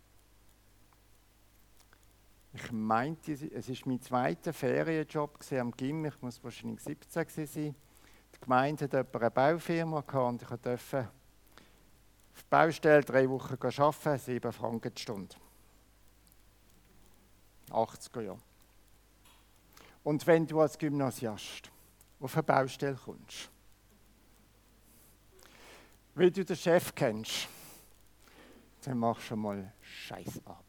Ich meinte, es war mein zweiter Ferienjob am Gym. Ich muss wahrscheinlich siebzehn sein. Die Gemeinde hatte eine Baufirma und ich durfte auf der Baustelle drei Wochen arbeiten, sieben Franken die Stunde. achtziger Jahre. Und wenn du als Gymnasiast auf eine Baustelle kommst, weil du den Chef kennst, dann machst du schon mal Scheissarbeit.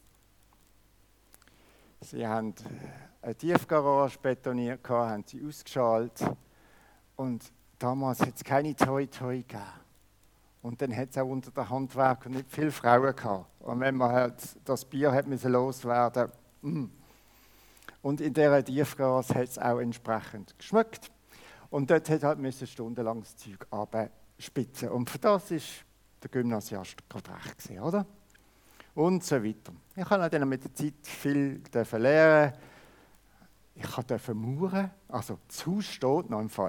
Sie haben eine Tiefgarage betoniert, haben sie ausgeschaltet und damals hat es keine Toi-Toi gegeben. Und dann hat es auch unter den Handwerkern nicht viele Frauen gehabt. Und wenn man halt das Bier hat müssen loswerden, mm. Und in dieser Tiefgarage hat es auch entsprechend geschmeckt. Und dort hat halt müssen stundenlang das Zeug abspitzen. Und für das ist der Gymnasiast gerade recht gewesen, oder? Und so weiter. Ich habe dann mit der Zeit viel lernen. Ich durfte mauern, also das Haus steht noch im Fall.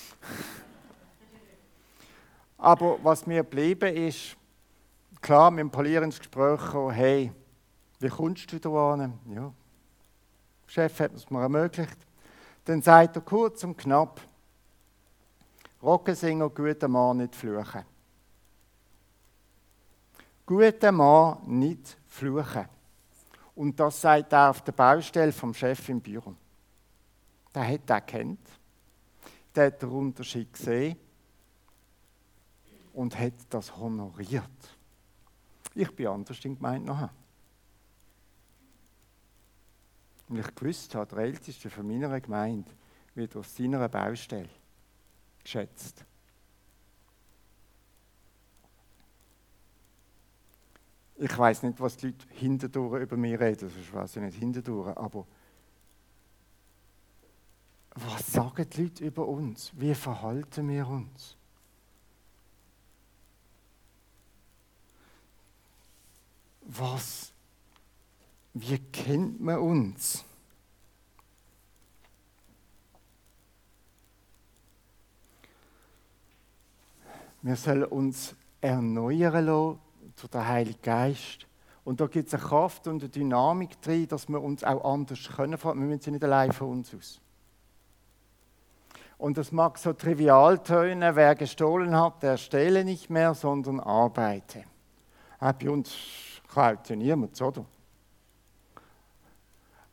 Aber was mir geblieben ist, klar, mit dem Polieren ins Gespräch gekommen, hey, wie kommst du da hin? Ja, der Chef hat es mir ermöglicht. Dann sagt er kurz und knapp, Rockensinger, guter Mann, nicht fluchen. Guter Mann, nicht fluchen. Und das sagt er auf der Baustelle vom Chef im Büro. Der hat das gekannt, der hat den Unterschied gesehen und hat das honoriert. Ich bin anders in Gemeinde nachher. Und ich gewusst habe, der Älteste von meiner Gemeinde wird aus seiner Baustelle geschätzt. Ich weiss nicht, was die Leute hintendurch über mich reden, das weiß ich nicht hintendurch, aber was sagen die Leute über uns? Wie verhalten wir uns? Was? Wie kennt man uns? Wir sollen uns erneuern lassen durch den Heiligen Geist. Und da gibt es eine Kraft und eine Dynamik drin, dass wir uns auch anders können. Wir müssen sie nicht allein von uns aus. Und das mag so trivial tönen, wer gestohlen hat, der stehle nicht mehr, sondern arbeite. Auch bei uns klaut ja niemand, oder?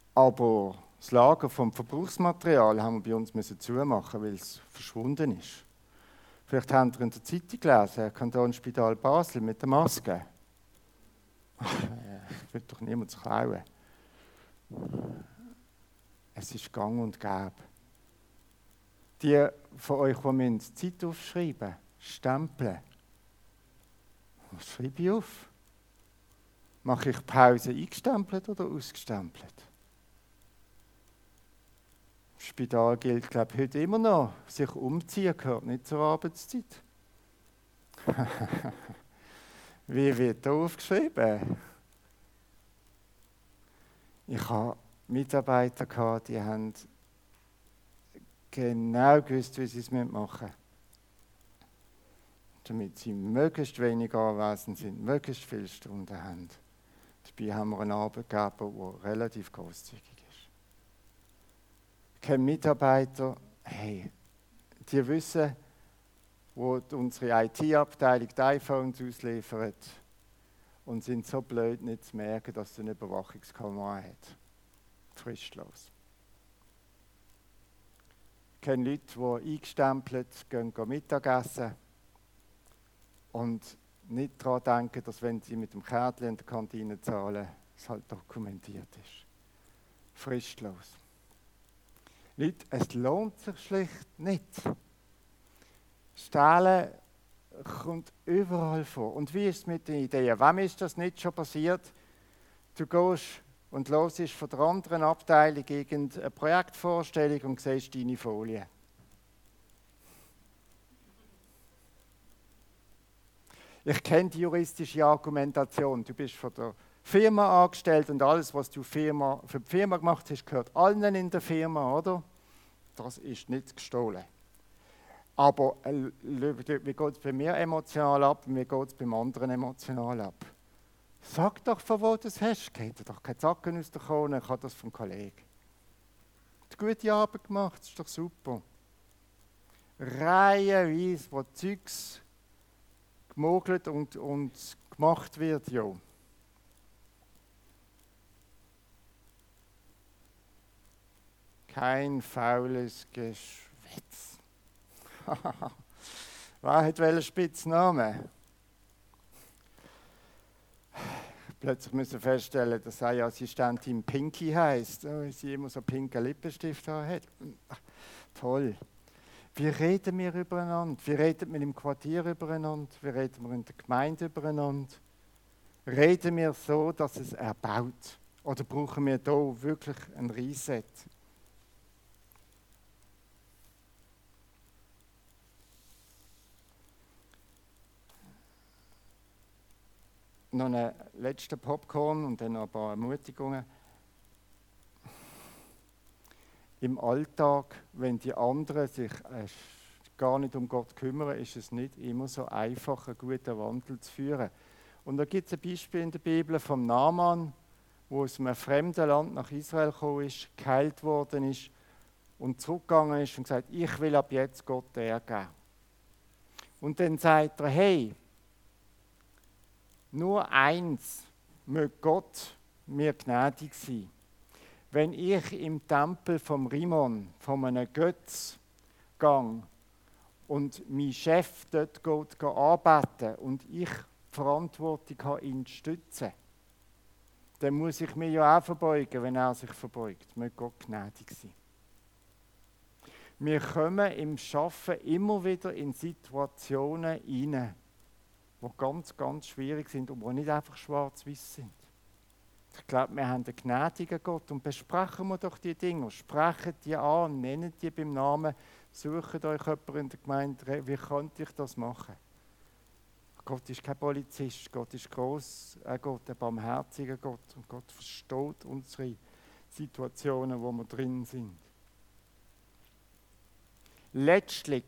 Aber das Lager vom Verbrauchsmaterial haben wir bei uns müssen zumachen, weil es verschwunden ist. Vielleicht habt ihr in der Zeitung gelesen, Kantonsspital Basel mit der Maske. Das wird doch niemand klauen. Es ist gang und gäbe. Die von euch, die die Zeit aufschreiben müssen, stempeln. Was schreibe ich auf? Mache ich Pause eingestempelt oder ausgestempelt? Im Spital gilt, glaube ich, heute immer noch, sich umziehen gehört nicht zur Arbeitszeit. Wie wird da aufgeschrieben? Ich hatte Mitarbeiter, die haben genau gewusst, wie sie es machen müssen. Damit sie möglichst wenig anwesend sind, möglichst viele Stunden haben. Dabei haben wir einen Arbeitgeber, der relativ großzügig ist. Ich kenne Mitarbeiter, hey, die wissen, wo unsere I T-Abteilung die iPhones ausliefert und sind so blöd, nicht zu merken, dass sie eine Überwachungskamera hat. Fristlos. Ich kenne Leute, die eingestempelt gehen, gehen Mittagessen und nicht daran denken, dass wenn sie mit dem Kärtchen in der Kantine zahlen, es halt dokumentiert ist. Fristlos. Leute, es lohnt sich schlicht nicht. Stehlen kommt überall vor. Und wie ist es mit den Ideen? Wem ist das nicht schon passiert? Du gehst und hörst von der anderen Abteilung irgendeine Projektvorstellung und siehst deine Folie. Ich kenne die juristische Argumentation. Du bist von der Firma angestellt und alles, was du Firma, für die Firma gemacht hast, gehört allen in der Firma, oder? Das ist nicht gestohlen. Aber äh, wie geht es bei mir emotional ab und wie geht es beim anderen emotional ab? Sag doch, von wo du das hast. Geht dir doch keine Zacken aus der Krone, ich habe das vom Kollegen. Du hast gute Arbeit gemacht, das ist doch super. Reihenweise, wo Zeugs gemogelt und, und gemacht wird, ja. Kein faules Geschwätz. Wer hat welchen Spitznamen? Plötzlich müssen wir feststellen, dass seine Assistentin Pinky heisst, weil sie immer so pinken Lippenstift hat. Toll. Wie reden wir übereinander? Wie redet man im Quartier übereinander? Wie reden wir in der Gemeinde übereinander? Reden wir so, dass es erbaut? Oder brauchen wir hier wirklich ein Reset? Noch einen letzten Popcorn und dann noch ein paar Ermutigungen. Im Alltag, wenn die anderen sich äh, gar nicht um Gott kümmern, ist es nicht immer so einfach, einen guten Wandel zu führen. Und da gibt es ein Beispiel in der Bibel vom Naaman, wo aus einem fremden Land nach Israel gekommen ist, geheilt worden ist und zurückgegangen ist und gesagt, ich will ab jetzt Gott Ehre geben. Und dann sagt er, hey, nur eins, möge Gott mir gnädig sein. Wenn ich im Tempel vom Rimon, von einem Götz, gehe und mein Chef dort geht, geht anbeten und ich die Verantwortung habe, ihn zu stützen, dann muss ich mich ja auch verbeugen, wenn er sich verbeugt. Möge Gott gnädig sein. Wir kommen im Arbeiten immer wieder in Situationen hinein, die ganz, ganz schwierig sind und die nicht einfach schwarz-weiß sind. Ich glaube, wir haben einen gnädigen Gott und besprechen wir doch die Dinge, sprechen die an, nennen die beim Namen, sucht euch jemanden in der Gemeinde, wie könnte ich das machen? Gott ist kein Polizist, Gott ist gross, äh Gott, ein barmherziger Gott und Gott versteht unsere Situationen, wo wir drin sind. Letztlich,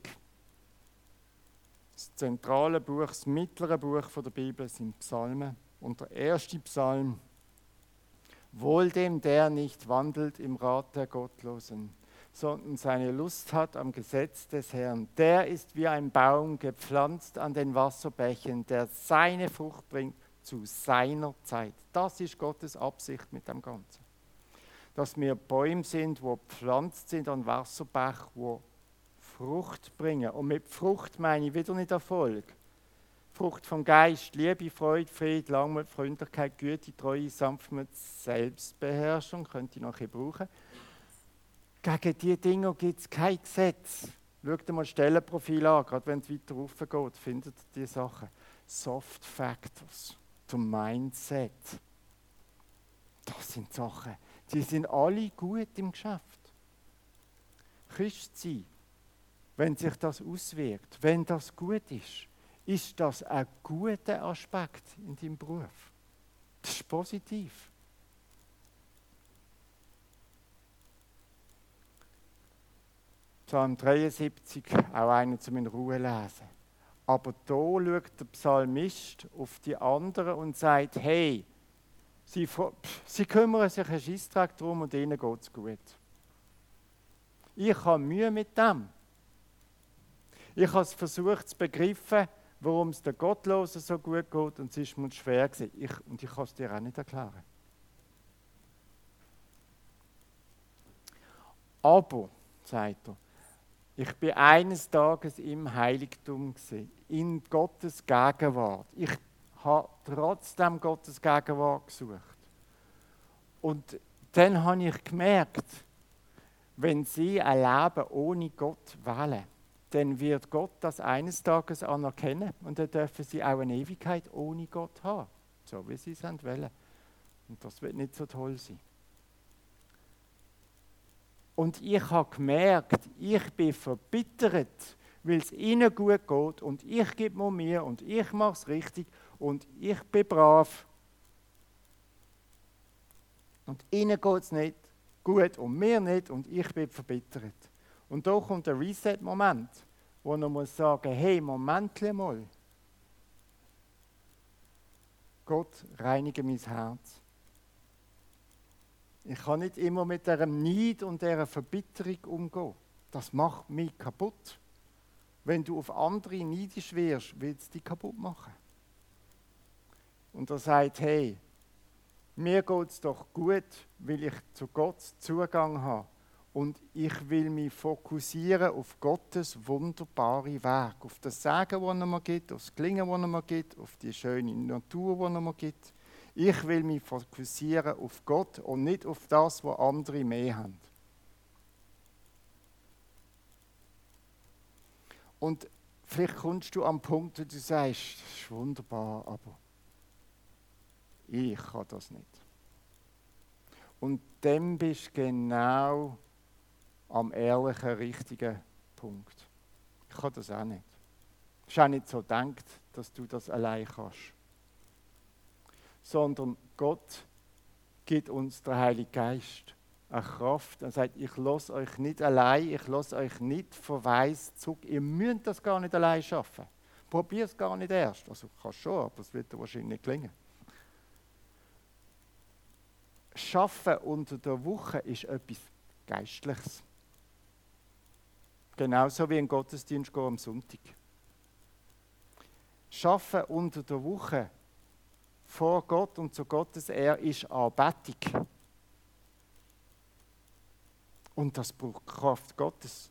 das zentrale Buch, das mittlere Buch der Bibel sind Psalmen und der erste Psalm: Wohl dem, der nicht wandelt im Rat der Gottlosen, sondern seine Lust hat am Gesetz des Herrn. Der ist wie ein Baum gepflanzt an den Wasserbächen, der seine Frucht bringt zu seiner Zeit. Das ist Gottes Absicht mit dem Ganzen. dass wir Bäume sind, die gepflanzt sind an Wasserbach, die Frucht bringen. Und mit Frucht meine ich wieder nicht Erfolg. Frucht vom Geist, Liebe, Freude, Friede, Langmut, Freundlichkeit, Güte, Treue, Sanftmut, Selbstbeherrschung, könnte ich noch ein brauchen. Gegen diese Dinge gibt es kein Gesetz. Schaut mal das Stellenprofil an, gerade wenn es weiter rauf geht, findet ihr diese Sachen. Soft Factors, zum Mindset. Das sind Sachen, die sind alle gut im Geschäft. Christ sein, wenn sich das auswirkt, wenn das gut ist, ist das ein guter Aspekt in deinem Beruf. Das ist positiv. Psalm dreiundsiebzig, auch einen zum in Ruhe lesen. Aber da schaut der Psalmist auf die anderen und sagt, hey, sie, sie kümmern sich einen Scheissdreck darum und ihnen geht es gut. Ich habe Mühe mit dem. Ich habe es versucht zu begreifen, warum es den Gottlosen so gut geht und es ist mir schwer gewesen. Ich, und ich kann es dir auch nicht erklären. Aber, sagt er, ich bin eines Tages im Heiligtum gewesen, in Gottes Gegenwart. Ich habe trotzdem Gottes Gegenwart gesucht. Und dann habe ich gemerkt, wenn sie ein Leben ohne Gott wählen, dann wird Gott das eines Tages anerkennen und dann dürfen sie auch eine Ewigkeit ohne Gott haben, so wie sie es wollen. Und das wird nicht so toll sein. Und ich habe gemerkt, ich bin verbittert, weil es ihnen gut geht und ich gebe mir Mühe und ich mache es richtig und ich bin brav. Und ihnen geht es nicht gut und mir nicht und ich bin verbittert. Und da kommt der Reset-Moment, wo man muss sagen, hey, Moment mal. Gott, reinige mein Herz. Ich kann nicht immer mit diesem Neid und dieser Verbitterung umgehen. Das macht mich kaputt. Wenn du auf andere neidisch wirst, wird es dich kaputt machen. Und er sagt, hey, mir geht es doch gut, weil ich zu Gott Zugang habe. Und ich will mich fokussieren auf Gottes wunderbare Weg, auf das Segen, das er mir gibt, auf das Gelingen, das er mir gibt, auf die schöne Natur, die er mir gibt. Ich will mich fokussieren auf Gott und nicht auf das, was andere mehr haben. Und vielleicht kommst du am Punkt, wo du sagst, das ist wunderbar, aber ich kann das nicht. Und dann bist du genau am ehrlichen, richtigen Punkt. Ich kann das auch nicht. Es ist auch nicht so gedacht, dass du das allein kannst. Sondern Gott gibt uns den Heiligen Geist eine Kraft. Er sagt, ich lasse euch nicht allein, ich lasse euch nicht verweist zurück. Ihr müsst das gar nicht allein schaffen. Probier es gar nicht erst. Also kannst schon, aber es wird dir wahrscheinlich nicht gelingen. Schaffen unter der Woche ist etwas Geistliches. Genauso wie ein Gottesdienst gehen am Sonntag. Schaffen unter der Woche vor Gott und zu Gottes Ehre ist Anbetung. Und das braucht Kraft Gottes.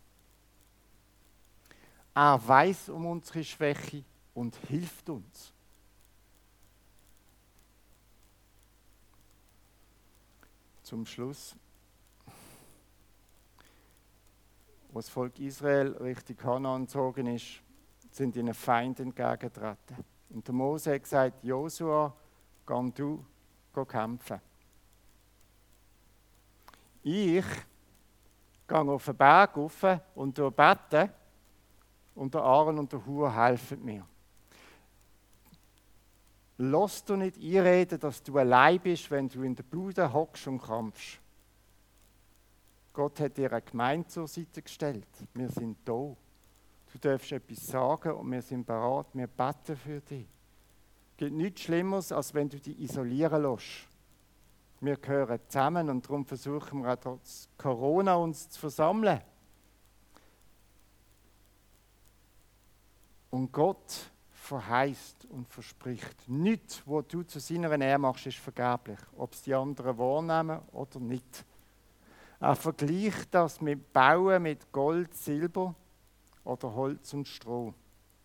Er weiß um unsere Schwäche und hilft uns. Zum Schluss, als das Volk Israel Richtung Kanaan gezogen ist, sind ihnen Feinde entgegengetreten. Und der Mose hat gesagt, Josua, geh du geh kämpfen. Ich gehe auf den Berg rauf und bete und der Aaron und der Hur helfen mir. Lass du nicht einreden, dass du allein bist, wenn du in der Bude hockst und kämpfst. Gott hat dir eine Gemeinde zur Seite gestellt. Wir sind da. Du darfst etwas sagen und wir sind bereit, wir beten für dich. Es gibt nichts Schlimmeres, als wenn du dich isolieren lässt. Wir gehören zusammen und darum versuchen wir auch trotz Corona uns zu versammeln. Und Gott verheißt und verspricht, nichts, was du zu seiner Ehre machst, ist vergeblich. Ob es die anderen wahrnehmen oder nicht. Er vergleicht das mit Bauen mit Gold, Silber oder Holz und Stroh.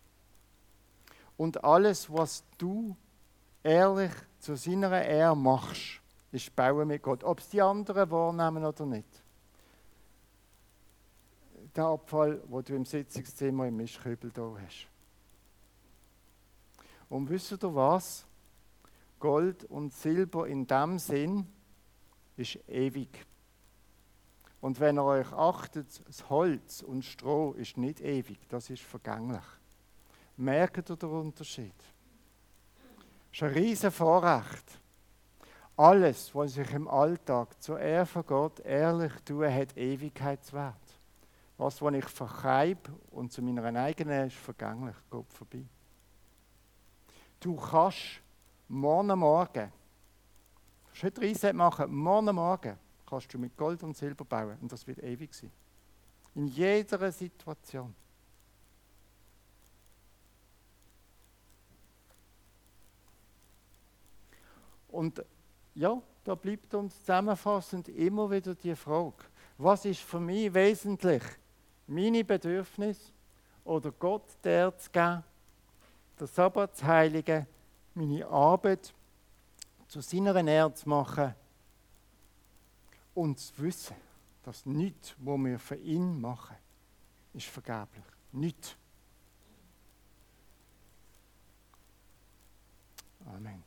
Und alles, was du ehrlich zu seiner Ehre machst, ist Bauen mit Gott. Ob es die anderen wahrnehmen oder nicht. Der Abfall, den du im Sitzungszimmer im Mischkübel da hast. Und wisst ihr was? Gold und Silber in dem Sinn ist ewig. Und wenn ihr euch achtet, das Holz und Stroh ist nicht ewig, das ist vergänglich. Merkt ihr den Unterschied? Das ist ein riesen Vorrecht. Alles, was ich im Alltag zur Ehre von Gott ehrlich tue, hat Ewigkeitswert. Was, was ich verkeibe und zu meiner eigenen ist vergänglich, geht vorbei. Du kannst morgen Morgen, du kannst nicht Reset machen, morgen Morgen kannst du mit Gold und Silber bauen und das wird ewig sein. In jeder Situation. Und ja, da bleibt uns zusammenfassend immer wieder die Frage, was ist für mich wesentlich? Meine Bedürfnisse oder Gott der zu geben, der Sabbat zu heiligen, meine Arbeit zu seiner Ehre zu machen und zu wissen, dass nichts, was wir für ihn machen, ist vergeblich. Nichts. Amen.